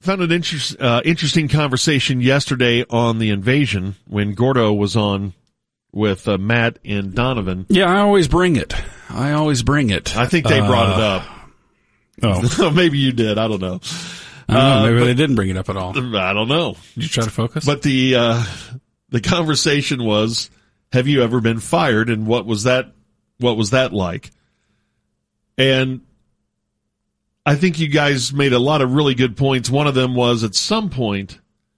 found an interesting conversation yesterday on The Invasion when Gordo was on with Matt and Donovan. Yeah, I always bring it. I think they brought it up. Oh. Maybe you did. I don't know. Maybe they didn't bring it up at all. I don't know. Did you try to focus? But the conversation was, have you ever been fired, and what was that like? And I think you guys made a lot of really good points. One of them was, at some point,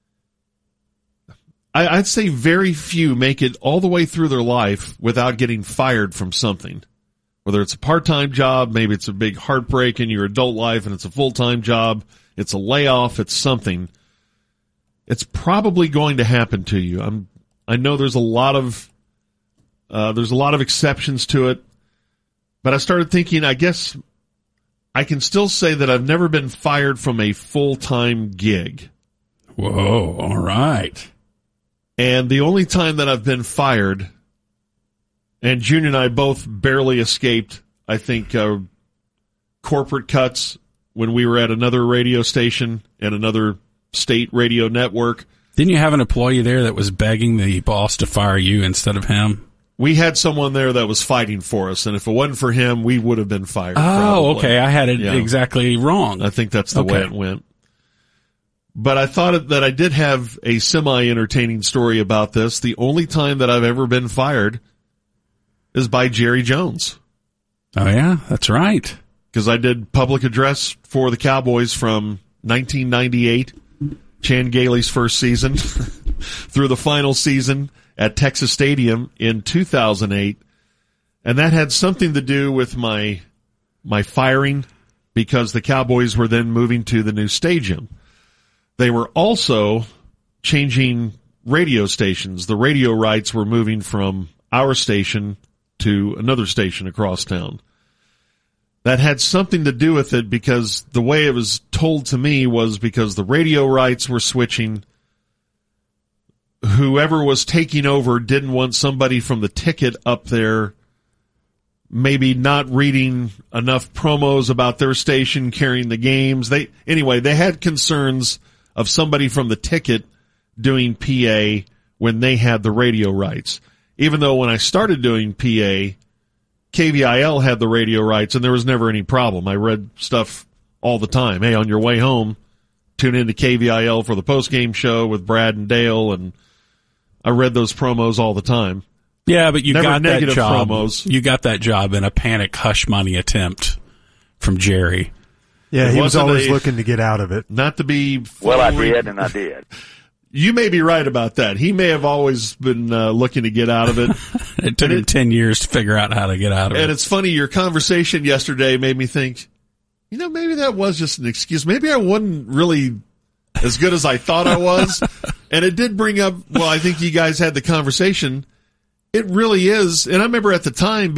I'd say very few make it all the way through their life without getting fired from something. Whether it's a part-time job, maybe it's a big heartbreak in your adult life and it's a full-time job, it's a layoff, it's something. It's probably going to happen to you. I know there's a lot of exceptions to it, but I started thinking, I guess I can still say that I've never been fired from a full-time gig. Whoa, all right. And the only time that I've been fired, and Junior and I both barely escaped, I think, corporate cuts when we were at another radio station and another state radio network. Didn't you have an employee there that was begging the boss to fire you instead of him? We had someone there that was fighting for us, and if it wasn't for him, we would have been fired. Oh, probably. Okay. I had it exactly wrong. I think that's the way it went. But I thought that I did have a semi-entertaining story about this. The only time that I've ever been fired is by Jerry Jones. Oh, yeah, that's right. Because I did public address for the Cowboys from 1998, Chan Gailey's first season, through the final season at Texas Stadium in 2008. And that had something to do with my firing, because the Cowboys were then moving to the new stadium. They were also changing radio stations. The radio rights were moving from our station to another station across town. That had something to do with it, because the way it was told to me was because the radio rights were switching. Whoever was taking over didn't want somebody from the ticket up there maybe not reading enough promos about their station carrying the games. They had concerns of somebody from the ticket doing PA when they had the radio rights. Even though when I started doing PA, KVIL had the radio rights and there was never any problem. I read stuff all the time. Hey, on your way home, tune into KVIL for the post-game show with Brad and Dale, and I read those promos all the time. Yeah, but you never got that job. Promos. You got that job in a panic hush money attempt from Jerry. Yeah, he was always looking to get out of it. Not to be... Well, I did, and I did. You may be right about that. He may have always been looking to get out of it. It took him 10 years to figure out how to get out of it. And it's funny, your conversation yesterday made me think, maybe that was just an excuse. Maybe I wasn't really as good as I thought I was. And it did bring up, I think you guys had the conversation. It really is. And I remember at the time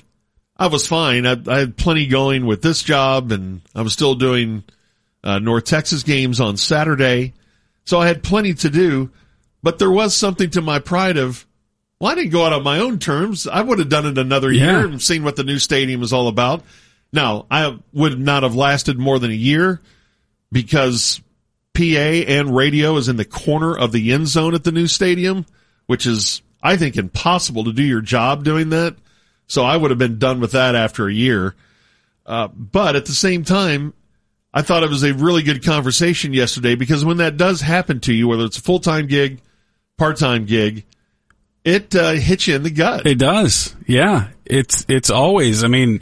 I was fine. I had plenty going with this job, and I was still doing North Texas games on Saturday. So I had plenty to do, but there was something to my pride of, I didn't go out on my own terms. I would have done it another year and seen what the new stadium is all about. Now, I would not have lasted more than a year, because PA and radio is in the corner of the end zone at the new stadium, which is, I think, impossible to do your job doing that. So I would have been done with that after a year. But at the same time, I thought it was a really good conversation yesterday, because when that does happen to you, whether it's a full-time gig, part-time gig, it hits you in the gut. It does. Yeah. It's always,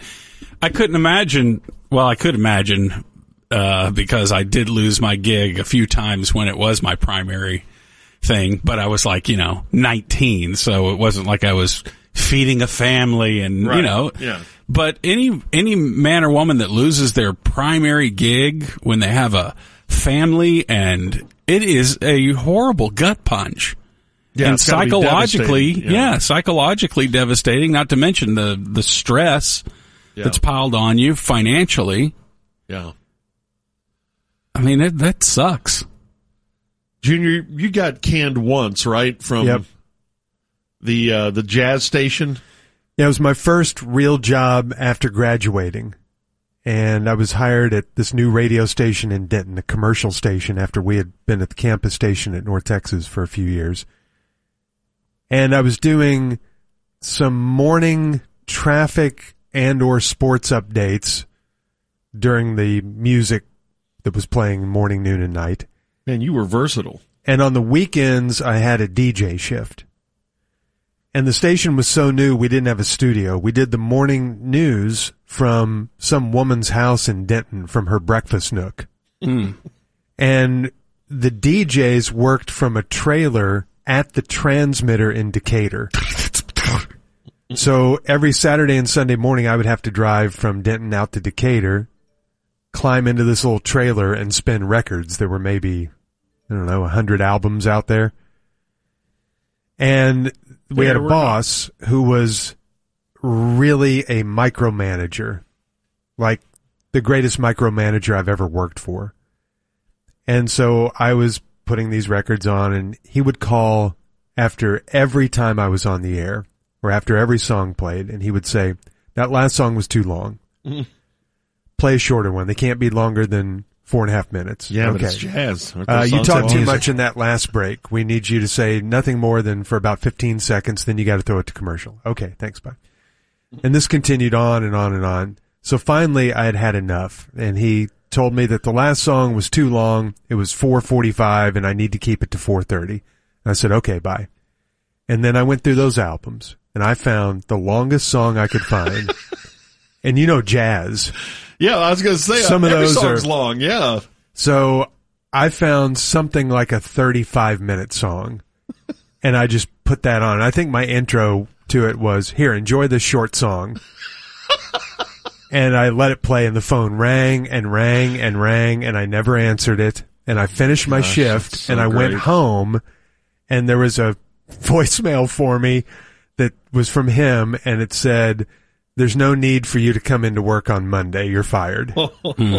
I couldn't imagine, I could imagine, because I did lose my gig a few times when it was my primary thing, but I was 19, so it wasn't like I was feeding a family and, Yeah. But any man or woman that loses their primary gig when they have a family, and it is a horrible gut punch. Yeah, and psychologically, psychologically devastating, not to mention the stress that's piled on you financially. Yeah. That sucks. Junior, you got canned once, right? From the jazz station? Yeah, it was my first real job after graduating. and I was hired at this new radio station in Denton, a commercial station, after we had been at the campus station at North Texas for a few years. And I was doing some morning traffic and or sports updates during the music that was playing morning, noon, and night. Man, you were versatile. And on the weekends, I had a DJ shift. And the station was so new, we didn't have a studio. We did the morning news from some woman's house in Denton, from her breakfast nook. Mm. And the DJs worked from a trailer at the transmitter in Decatur. So every Saturday and Sunday morning, I would have to drive from Denton out to Decatur, climb into this little trailer, and spin records. There were maybe, 100 albums out there. And we had a boss who was really a micromanager, like the greatest micromanager I've ever worked for. And so I was putting these records on, and he would call after every time I was on the air, or after every song played, and he would say, that last song was too long. Play a shorter one. They can't be longer than 4.5 minutes. Yeah, okay. But it's jazz. You talked too much in that last break. We need you to say nothing more than for about 15 seconds, then you got to throw it to commercial. Okay, thanks, bye. And this continued on and on and on. So finally I had had enough, and he told me that the last song was too long. It was 4:45 and I need to keep it to 4:30. And I said, okay, bye. And then I went through those albums and I found the longest song I could find. And jazz. Yeah, I was going to say, some of those song's are long, yeah. So I found something like a 35-minute song, and I just put that on. I think my intro to it was, here, enjoy this short song. And I let it play, and the phone rang and rang and rang, and I never answered it. And I finished my shift, so and I went great. home, and there was a voicemail for me that was from him, and it said, there's no need for you to come into work on Monday. You're fired. Now,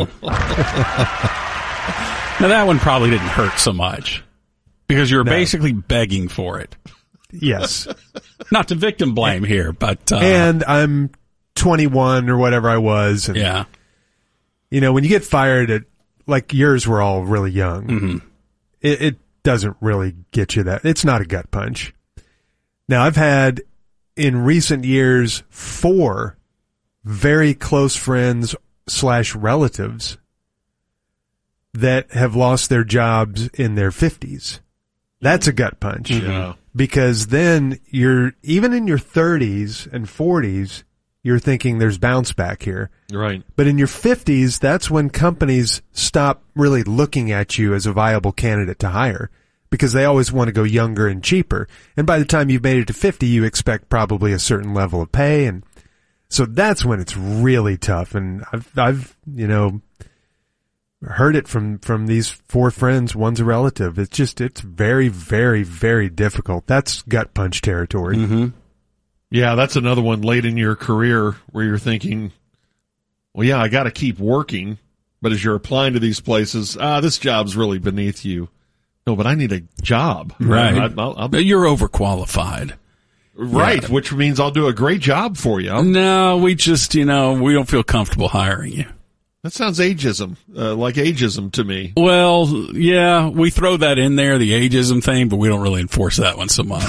that one probably didn't hurt so much because you were basically begging for it. Yes. Not to victim blame here, but... and I'm 21 or whatever I was. And, yeah. When you get fired at, like yours were all really young, it doesn't really get you that. It's not a gut punch. Now, I've had... in recent years, 4 very close friends / relatives that have lost their jobs in their 50s. That's a gut punch. Yeah. Because then even in your 30s and 40s, you're thinking there's bounce back here. Right. But in your 50s, that's when companies stop really looking at you as a viable candidate to hire, because they always want to go younger and cheaper. And by the time you've made it to 50, you expect probably a certain level of pay. And so that's when it's really tough. And I've heard it from these 4 friends. One's a relative. It's very, very, very difficult. That's gut punch territory. Mm-hmm. Yeah, that's another one late in your career where you're thinking, well, yeah, I got to keep working. But as you're applying to these places, this job's really beneath you. No, but I need a job. Right. I'll You're overqualified. Right, Yeah. which means I'll do a great job for you. No, we just, we don't feel comfortable hiring you. That sounds ageism, like ageism to me. Well, yeah, we throw that in there, the ageism thing, but we don't really enforce that one so much.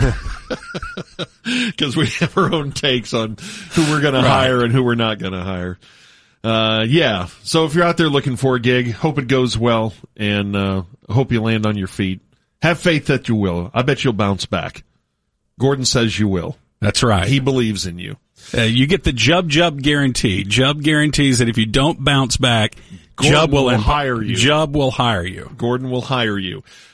Because we have our own takes on who we're going to hire and who we're not going to hire. Yeah. So if you're out there looking for a gig, hope it goes well, and hope you land on your feet. Have faith that you will. I bet you'll bounce back. Gordon says you will. That's right. He believes in you. You get the Jub guarantee. Jub guarantees that if you don't bounce back, Gordon Jub will hire you. Jub will hire you. Gordon will hire you.